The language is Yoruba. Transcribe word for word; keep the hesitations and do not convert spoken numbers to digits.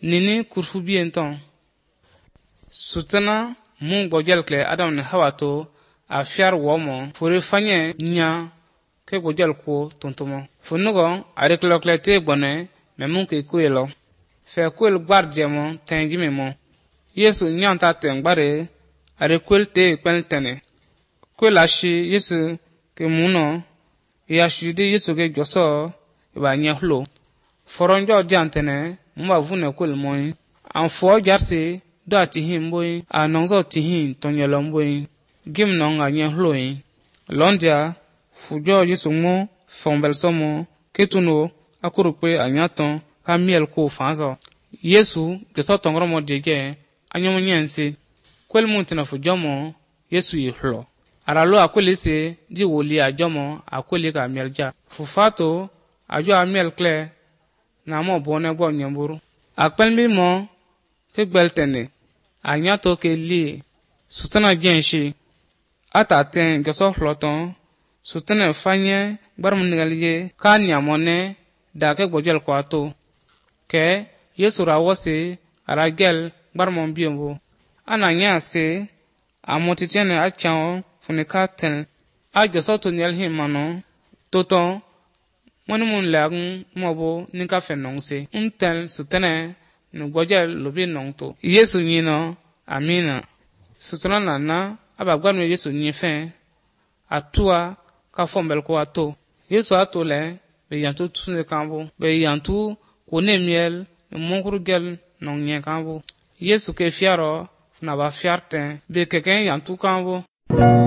nini kurfu bien ton sutana mun bojel kle adam ne hawato a fiar womo fure fanye nya ke bojel ko tontomo funugo are kloklete bone me mun ke kuelo fe kuel guardjemo tengi memo yesu nyanta tengbare are kuelte pentene kuelashi yesu ke muno ya shidi yesu ke joso ba nyahlo foronjo jantene mba vune kuel moy an fo jarse da tihin boy anonzo tihin tonyelom boy gim non a nyahloin londia fujo yesu mo fombel somo ketuno akurupe anyaton kamiel ko fanzo yesu geso tongro mo dege anyomo nyensi kwel muntina fujomo yesu yihlo aralo akwelise di woli ajomo akweli ka mielja fufato ajo amiel kle na mo bone bo nyamburu akpelmi mo ke gbeltene anyato ke li sutana genshi ata ten geso floton sutana fanye barum ngalije kan yamone da ke bojel kwato ke yesu rawose aragel barmon biombo ananya se amotitiene achao funikaten a geso to nyel himano toton monimun lagun mobo ninka fenongse untel sutana no bojel lobi nongto yesu nyino amina sutana nana abagwan yesu nyife atua ka fombel ko ato yesu atole be yantu tsune kambo be yantu kone miel mongru gel non nyen kambo yesu ke fiaro na ba fiarte be keken yantu kambo